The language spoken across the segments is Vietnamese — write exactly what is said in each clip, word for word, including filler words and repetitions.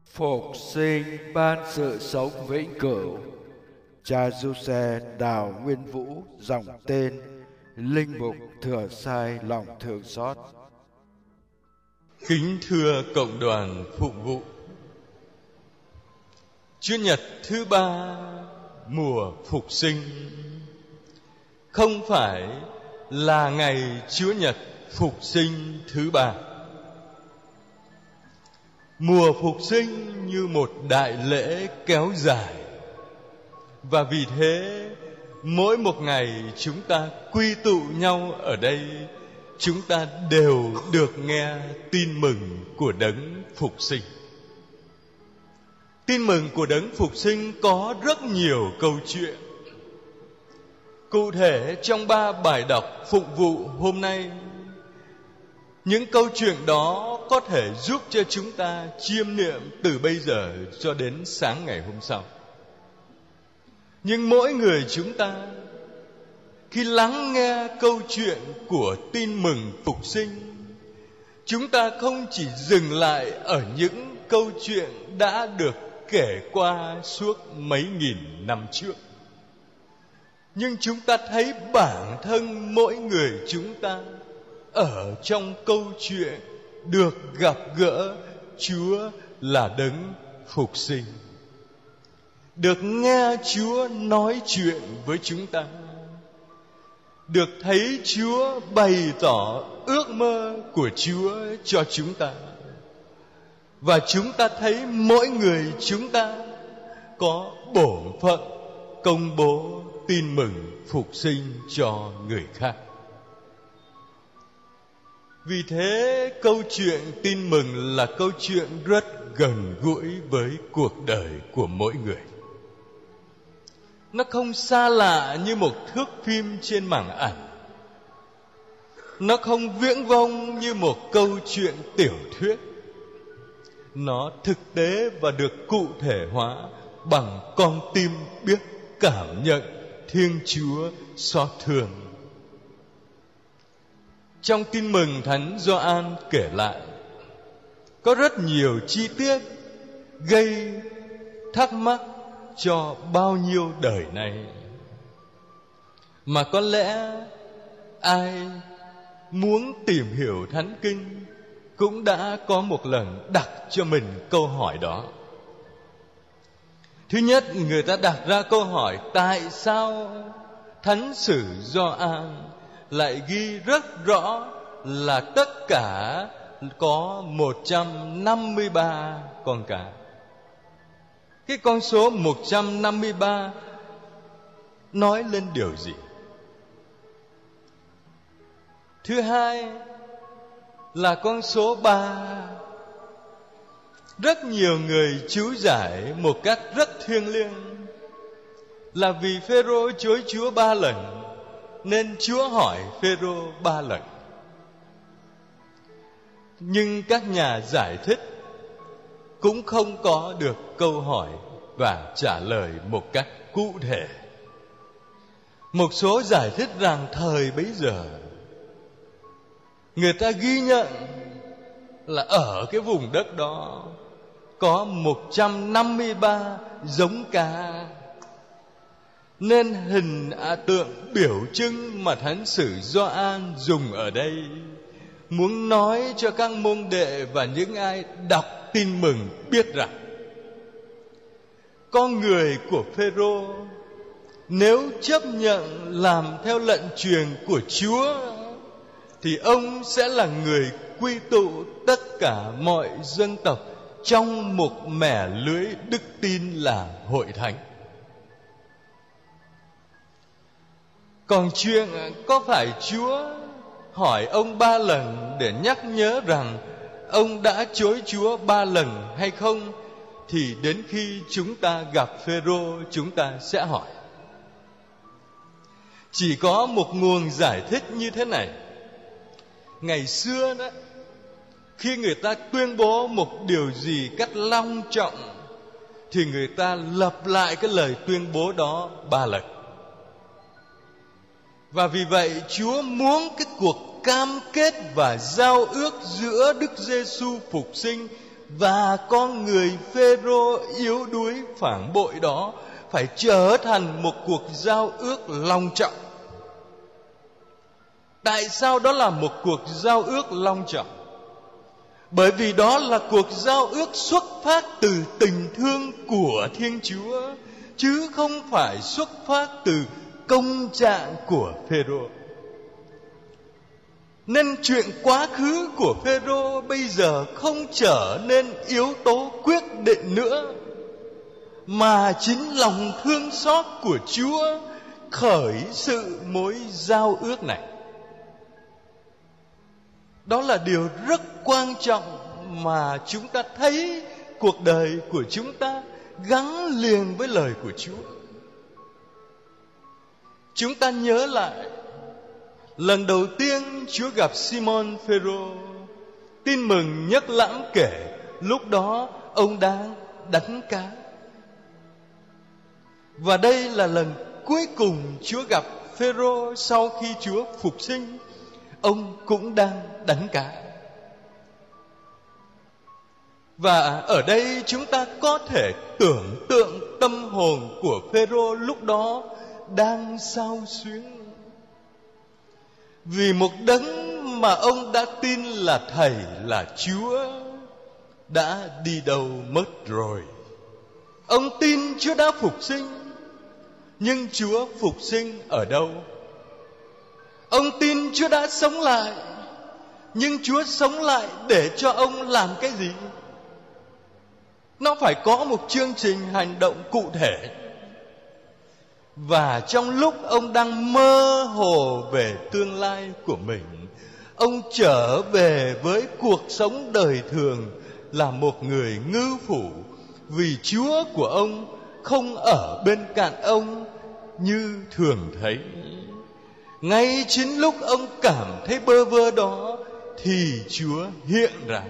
Phục sinh ban sự sống vĩnh cửu. Cha Giuse Đào Nguyên Vũ dòng tên, linh mục thừa sai lòng thương xót. Kính thưa cộng đoàn phụng vụ, Chúa Nhật thứ ba mùa phục sinh không phải là ngày Chúa Nhật phục sinh thứ ba. Mùa phục sinh như một đại lễ kéo dài, và vì thế mỗi một ngày chúng ta quy tụ nhau ở đây, chúng ta đều được nghe tin mừng của đấng phục sinh. Tin mừng của đấng phục sinh có rất nhiều câu chuyện. Cụ thể trong ba bài đọc phụng vụ hôm nay, những câu chuyện đó có thể giúp cho chúng ta chiêm niệm từ bây giờ cho đến sáng ngày hôm sau. Nhưng mỗi người chúng ta khi lắng nghe câu chuyện của tin mừng phục sinh, chúng ta không chỉ dừng lại ở những câu chuyện đã được kể qua suốt mấy nghìn năm trước, nhưng chúng ta thấy bản thân mỗi người chúng ta ở trong câu chuyện được gặp gỡ Chúa là đấng phục sinh, được nghe Chúa nói chuyện với chúng ta, được thấy Chúa bày tỏ ước mơ của Chúa cho chúng ta. Và chúng ta thấy mỗi người chúng ta có bổn phận công bố tin mừng phục sinh cho người khác. Vì thế câu chuyện tin mừng là câu chuyện rất gần gũi với cuộc đời của mỗi người. Nó không xa lạ như một thước phim trên màn ảnh. Nó không viễn vông như một câu chuyện tiểu thuyết. Nó thực tế và được cụ thể hóa bằng con tim biết cảm nhận Thiên Chúa xót thương. Trong tin mừng Thánh Gioan kể lại, có rất nhiều chi tiết gây thắc mắc cho bao nhiêu đời này, mà có lẽ ai muốn tìm hiểu Thánh Kinh cũng đã có một lần đặt cho mình câu hỏi đó. Thứ nhất, người ta đặt ra câu hỏi tại sao Thánh sử Gioan lại ghi rất rõ là tất cả có một trăm năm mươi ba con cá. Cái con số một trăm năm mươi ba nói lên điều gì? Thứ hai là con số ba. Rất nhiều người chú giải một cách rất thiêng liêng là vì Phêrô chối Chúa ba lần, nên Chúa hỏi Phêrô ba lần. Nhưng các nhà giải thích cũng không có được câu hỏi và trả lời một cách cụ thể. Một số giải thích rằng thời bấy giờ người ta ghi nhận là ở cái vùng đất đó có một trăm năm mươi ba giống cá, nên hình à, tượng biểu trưng mà Thánh sử Gioan dùng ở đây muốn nói cho các môn đệ và những ai đọc tin mừng biết rằng con người của Phêrô nếu chấp nhận làm theo lệnh truyền của Chúa thì ông sẽ là người quy tụ tất cả mọi dân tộc trong một mẻ lưới đức tin là hội thánh. Còn chuyện có phải Chúa hỏi ông ba lần để nhắc nhớ rằng ông đã chối Chúa ba lần hay không, thì đến khi chúng ta gặp Phêrô chúng ta sẽ hỏi. Chỉ có một nguồn giải thích như thế này. Ngày xưa đó, khi người ta tuyên bố một điều gì cách long trọng thì người ta lặp lại cái lời tuyên bố đó ba lần. Và vì vậy Chúa muốn cái cuộc cam kết và giao ước giữa Đức Giêsu phục sinh và con người Phêrô yếu đuối phản bội đó phải trở thành một cuộc giao ước long trọng. Tại sao đó là một cuộc giao ước long trọng? Bởi vì đó là cuộc giao ước xuất phát từ tình thương của Thiên Chúa, chứ không phải xuất phát từ công trạng của Phêrô. Nên chuyện quá khứ của Phêrô bây giờ không trở nên yếu tố quyết định nữa, mà chính lòng thương xót của Chúa khởi sự mối giao ước này. Đó là điều rất quan trọng mà chúng ta thấy cuộc đời của chúng ta gắn liền với lời của Chúa. Chúng ta nhớ lại lần đầu tiên Chúa gặp Simon Phêrô. Tin mừng Nhất Lãm kể lúc đó ông đang đánh cá. Và đây là lần cuối cùng Chúa gặp Phêrô sau khi Chúa phục sinh. Ông cũng đang đánh cá. Và ở đây chúng ta có thể tưởng tượng tâm hồn của Phêrô lúc đó đang xao xuyến. Vì một đấng mà ông đã tin là Thầy, là Chúa, đã đi đâu mất rồi. Ông tin Chúa đã phục sinh, nhưng Chúa phục sinh ở đâu? Ông tin Chúa đã sống lại, nhưng Chúa sống lại để cho ông làm cái gì? Nó phải có một chương trình hành động cụ thể. Và trong lúc ông đang mơ hồ về tương lai của mình, ông trở về với cuộc sống đời thường là một người ngư phủ, vì Chúa của ông không ở bên cạnh ông như thường thấy. Ngay chính lúc ông cảm thấy bơ vơ đó thì Chúa hiện ra.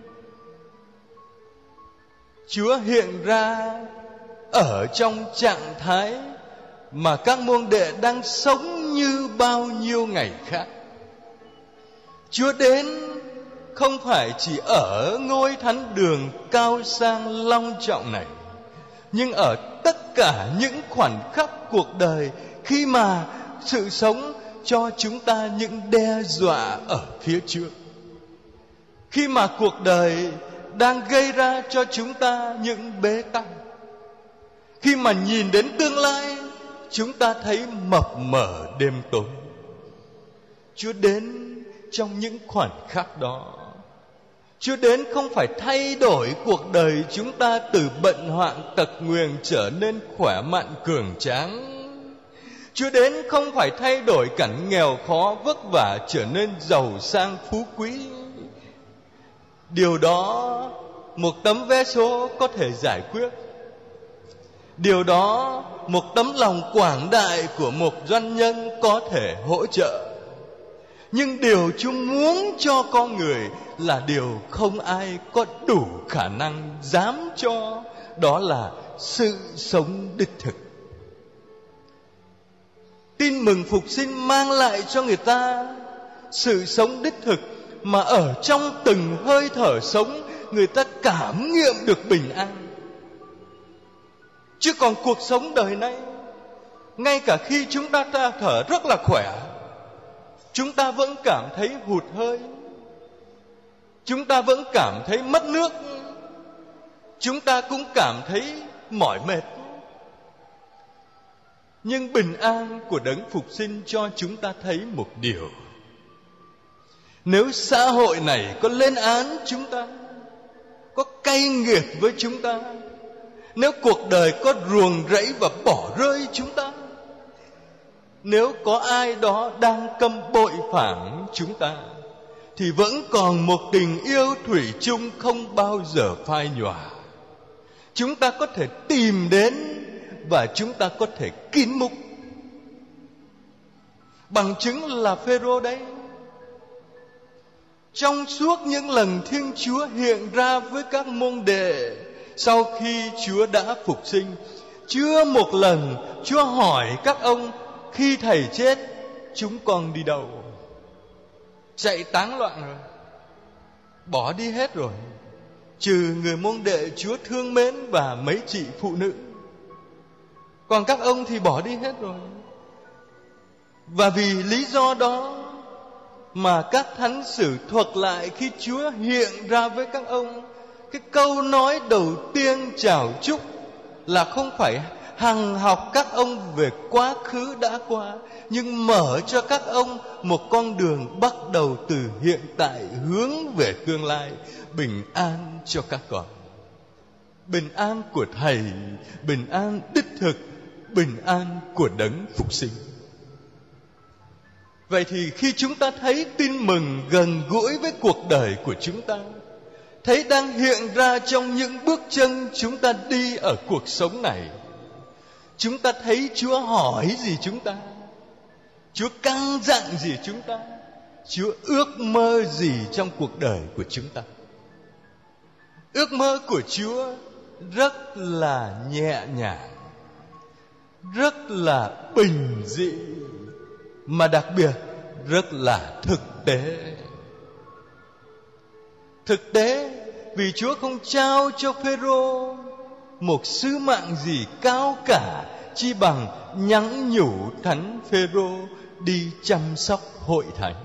Chúa hiện ra ở trong trạng thái mà các môn đệ đang sống như bao nhiêu ngày khác. Chúa đến không phải chỉ ở ngôi thánh đường cao sang long trọng này, nhưng ở tất cả những khoảnh khắc cuộc đời khi mà sự sống cho chúng ta những đe dọa ở phía trước, khi mà cuộc đời đang gây ra cho chúng ta những bế tắc, khi mà nhìn đến tương lai chúng ta thấy mập mờ đêm tối. Chúa đến trong những khoảnh khắc đó. Chúa đến không phải thay đổi cuộc đời chúng ta từ bệnh hoạn tật nguyền trở nên khỏe mạnh cường tráng. Chúa đến không phải thay đổi cảnh nghèo khó vất vả trở nên giàu sang phú quý. Điều đó một tấm vé số có thể giải quyết. Điều đó một tấm lòng quảng đại của một doanh nhân có thể hỗ trợ. Nhưng điều Chúa muốn cho con người là điều không ai có đủ khả năng dám cho, đó là sự sống đích thực. Tin mừng phục sinh mang lại cho người ta sự sống đích thực mà ở trong từng hơi thở sống người ta cảm nghiệm được bình an. Chứ còn cuộc sống đời này, ngay cả khi chúng ta ta thở rất là khỏe, chúng ta vẫn cảm thấy hụt hơi, chúng ta vẫn cảm thấy mất nước, chúng ta cũng cảm thấy mỏi mệt. Nhưng bình an của đấng phục sinh cho chúng ta thấy một điều: nếu xã hội này có lên án chúng ta, có cay nghiệt với chúng ta, nếu cuộc đời có ruồng rẫy và bỏ rơi chúng ta, nếu có ai đó đang căm bội phản chúng ta, thì vẫn còn một tình yêu thủy chung không bao giờ phai nhòa. Chúng ta có thể tìm đến và chúng ta có thể kín múc. Bằng chứng là Phêrô đấy. Trong suốt những lần Thiên Chúa hiện ra với các môn đệ sau khi Chúa đã phục sinh, chưa một lần Chúa hỏi các ông khi Thầy chết chúng con đi đâu. Chạy tán loạn rồi, bỏ đi hết rồi. trừ người môn đệ Chúa thương mến và mấy chị phụ nữ. Còn các ông thì bỏ đi hết rồi. Và vì lý do đó mà các thánh sử thuật lại khi Chúa hiện ra với các ông, cái câu nói đầu tiên chào chúc là không phải hằng học các ông về quá khứ đã qua, nhưng mở cho các ông một con đường bắt đầu từ hiện tại hướng về tương lai. Bình an cho các con, bình an của Thầy, bình an đích thực, bình an của Đấng phục sinh. Vậy thì khi chúng ta thấy tin mừng gần gũi với cuộc đời của chúng ta, thấy đang hiện ra trong những bước chân chúng ta đi ở cuộc sống này, chúng ta thấy Chúa hỏi gì chúng ta, Chúa căn dặn gì chúng ta, Chúa ước mơ gì trong cuộc đời của chúng ta. Ước mơ của Chúa rất là nhẹ nhàng, rất là bình dị, mà đặc biệt rất là thực tế. Thực tế vì Chúa không trao cho Phêrô một sứ mạng gì cao cả, chi bằng nhắn nhủ thánh Phêrô đi chăm sóc hội thánh.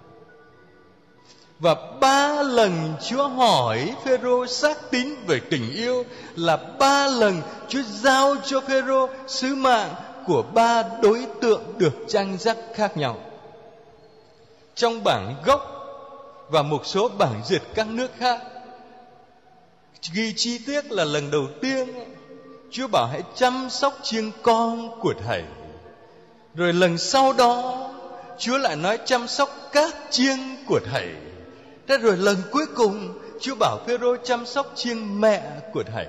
Và ba lần Chúa hỏi Phêrô xác tín về tình yêu, là ba lần Chúa giao cho Phêrô sứ mạng của ba đối tượng được trang dắt khác nhau. Trong bản gốc và một số bản dịch các nước khác ghi chi tiết là lần đầu tiên Chúa bảo hãy chăm sóc chiên con của Thầy. Rồi lần sau đó Chúa lại nói chăm sóc các chiên của Thầy. Thế rồi lần cuối cùng Chúa bảo Phêrô chăm sóc chiên mẹ của Thầy.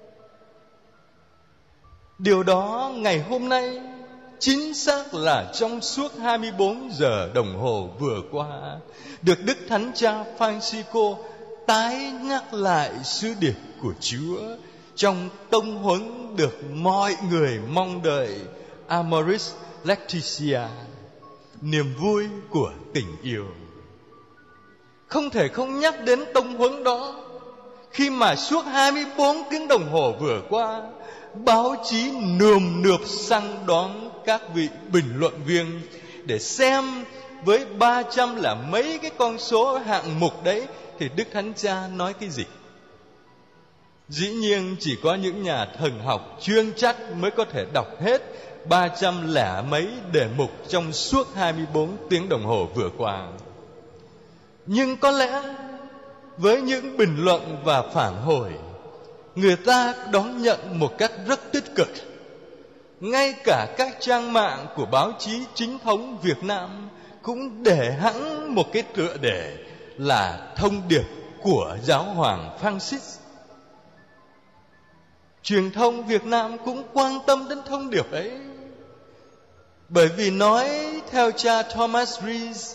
Điều đó ngày hôm nay chính xác là trong suốt hai mươi bốn giờ đồng hồ vừa qua, được Đức Thánh Cha Francisco tái nhắc lại sứ điệp của Chúa trong tông huấn được mọi người mong đợi, Amoris Laetitia, niềm vui của tình yêu. Không thể không nhắc đến tông huấn đó khi mà suốt hai mươi bốn tiếng đồng hồ vừa qua, báo chí nườm nượp săn đón các vị bình luận viên để xem với ba trăm là mấy cái con số hạng mục đấy thì Đức Thánh Cha nói cái gì. Dĩ nhiên chỉ có những nhà thần học chuyên trách mới có thể đọc hết ba trăm lẻ mấy đề mục trong suốt hai mươi bốn tiếng đồng hồ vừa qua. Nhưng có lẽ với những bình luận và phản hồi, người ta đón nhận một cách rất tích cực. Ngay cả các trang mạng của báo chí chính thống Việt Nam cũng để hẵng một cái tựa đề là thông điệp của Giáo hoàng Francis. Truyền thông Việt Nam cũng quan tâm đến thông điệp ấy, bởi vì nói theo cha Thomas Rees,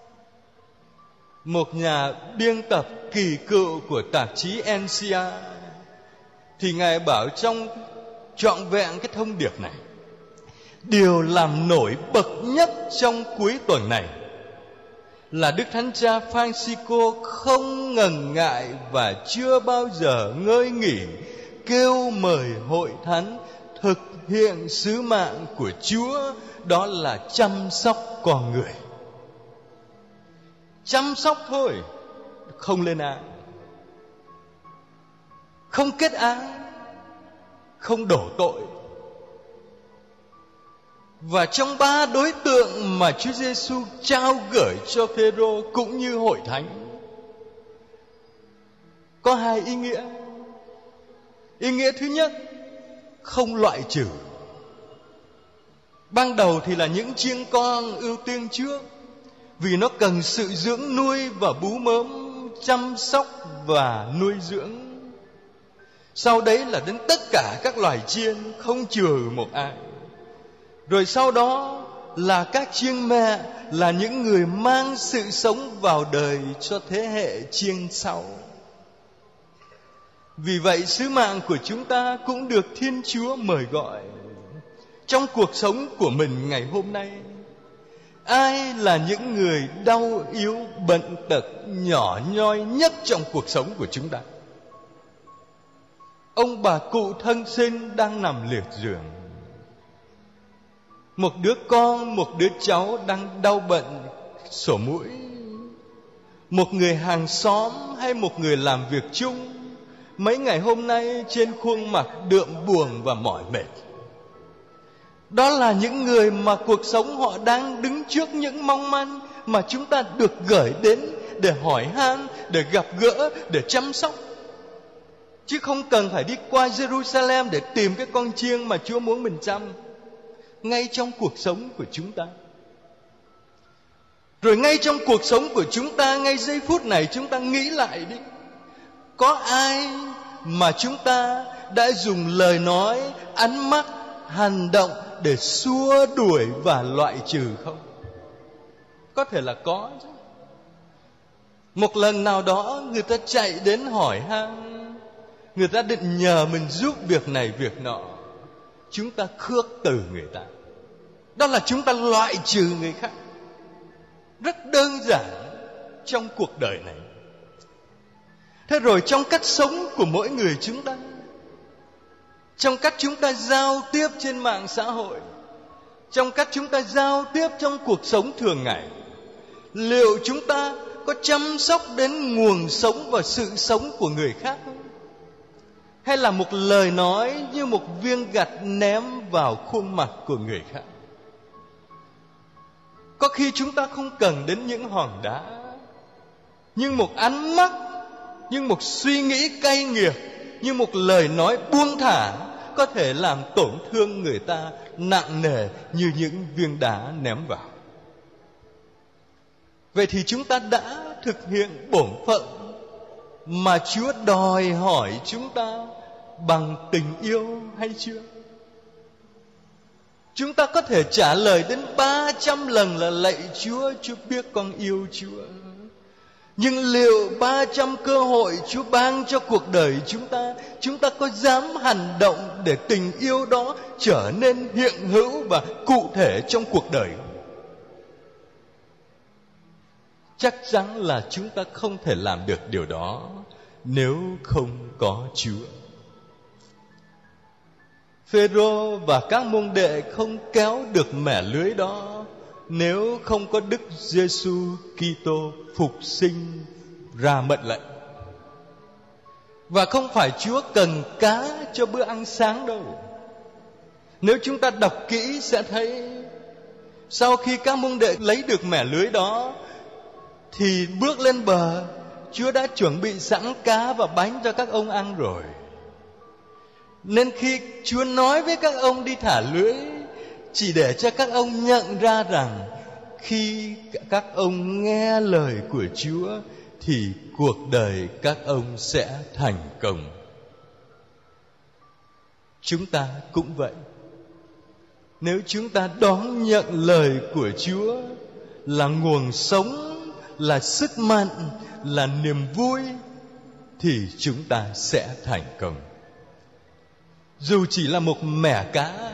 một nhà biên tập kỳ cựu của tạp chí en xê a, thì Ngài bảo trong trọn vẹn cái thông điệp này, điều làm nổi bật nhất trong cuối tuần này là Đức Thánh Cha Francisco không ngần ngại và chưa bao giờ ngơi nghỉ kêu mời hội thánh thực hiện sứ mạng của Chúa, đó là chăm sóc con người. Chăm sóc thôi, không lên án, không kết án, không đổ tội. Và trong ba đối tượng mà Chúa Giêsu trao gửi cho Phêrô cũng như hội thánh, có hai ý nghĩa. Ý nghĩa thứ nhất, không loại trừ. Ban đầu thì là những chiên con ưu tiên trước, vì nó cần sự dưỡng nuôi và bú mớm, chăm sóc và nuôi dưỡng. Sau đấy là đến tất cả các loài chiên, không trừ một ai. Rồi sau đó là các chiên mẹ, là những người mang sự sống vào đời cho thế hệ chiên sau. Vì vậy sứ mạng của chúng ta cũng được Thiên Chúa mời gọi. Trong cuộc sống của mình ngày hôm nay, ai là những người đau yếu, bệnh tật, nhỏ nhoi nhất trong cuộc sống của chúng ta? ông bà cụ thân sinh đang nằm liệt giường, một đứa con, một đứa cháu đang đau bệnh sổ mũi, một người hàng xóm hay một người làm việc chung mấy ngày hôm nay trên khuôn mặt đượm buồn và mỏi mệt. Đó là những người mà cuộc sống họ đang đứng trước những mong manh mà chúng ta được gửi đến để hỏi han, để gặp gỡ, để chăm sóc. Chứ không cần phải đi qua Jerusalem để tìm cái con chiên mà Chúa muốn mình chăm. Ngay trong cuộc sống của chúng ta. Rồi ngay trong cuộc sống của chúng ta, ngay giây phút này chúng ta nghĩ lại đi. Có ai mà chúng ta đã dùng lời nói, ánh mắt, hành động để xua đuổi và loại trừ không? Có thể là có chứ. Một lần nào đó người ta chạy đến hỏi han, người ta định nhờ mình giúp việc này việc nọ, chúng ta khước từ người ta. Đó là chúng ta loại trừ người khác. Rất đơn giản trong cuộc đời này. Thế rồi trong cách sống của mỗi người chúng ta, trong cách chúng ta giao tiếp trên mạng xã hội, trong cách chúng ta giao tiếp trong cuộc sống thường ngày, liệu chúng ta có chăm sóc đến nguồn sống và sự sống của người khác không? Hay là một lời nói như một viên gạch ném vào khuôn mặt của người khác? Có khi chúng ta không cần đến những hòn đá, nhưng một ánh mắt, nhưng một suy nghĩ cay nghiệt, như một lời nói buông thả có thể làm tổn thương người ta nặng nề như những viên đá ném vào. Vậy thì chúng ta đã thực hiện bổn phận mà Chúa đòi hỏi chúng ta bằng tình yêu hay chưa? Chúng ta có thể trả lời đến ba trăm lần là lạy Chúa, Chúa biết con yêu Chúa. Nhưng liệu ba trăm cơ hội Chúa ban cho cuộc đời chúng ta, chúng ta có dám hành động để tình yêu đó trở nên hiện hữu và cụ thể trong cuộc đời không? Chắc chắn là chúng ta không thể làm được điều đó nếu không có Chúa. Phêrô và các môn đệ không kéo được mẻ lưới đó nếu không có Đức Giêsu Kitô phục sinh ra mệnh lệnh. Và không phải Chúa cần cá cho bữa ăn sáng đâu. Nếu chúng ta đọc kỹ sẽ thấy, sau khi các môn đệ lấy được mẻ lưới đó thì bước lên bờ, Chúa đã chuẩn bị sẵn cá và bánh cho các ông ăn rồi. Nên khi Chúa nói với các ông đi thả lưới, chỉ để cho các ông nhận ra rằng khi các ông nghe lời của Chúa thì cuộc đời các ông sẽ thành công. Chúng ta cũng vậy. Nếu chúng ta đón nhận lời của Chúa là nguồn sống, là sức mạnh, là niềm vui, thì chúng ta sẽ thành công. Dù chỉ là một mẻ cá,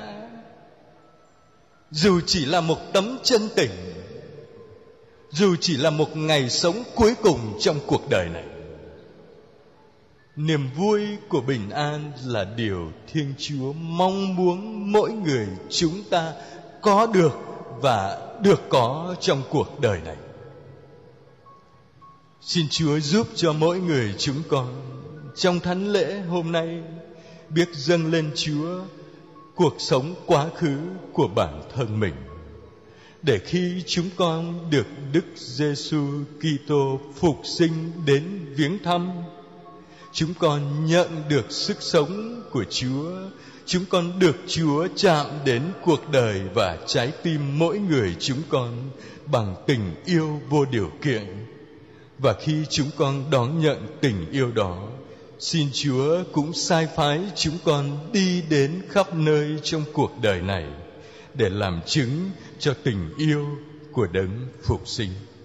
dù chỉ là một tấm chân tình, dù chỉ là một ngày sống cuối cùng trong cuộc đời này, niềm vui của bình an là điều Thiên Chúa mong muốn mỗi người chúng ta có được và được có trong cuộc đời này. Xin Chúa giúp cho mỗi người chúng con trong thánh lễ hôm nay biết dâng lên Chúa cuộc sống quá khứ của bản thân mình, để khi chúng con được Đức Giêsu Kitô phục sinh đến viếng thăm, chúng con nhận được sức sống của Chúa, chúng con được Chúa chạm đến cuộc đời và trái tim mỗi người chúng con bằng tình yêu vô điều kiện. Và khi chúng con đón nhận tình yêu đó, xin Chúa cũng sai phái chúng con đi đến khắp nơi trong cuộc đời này để làm chứng cho tình yêu của Đấng phục sinh.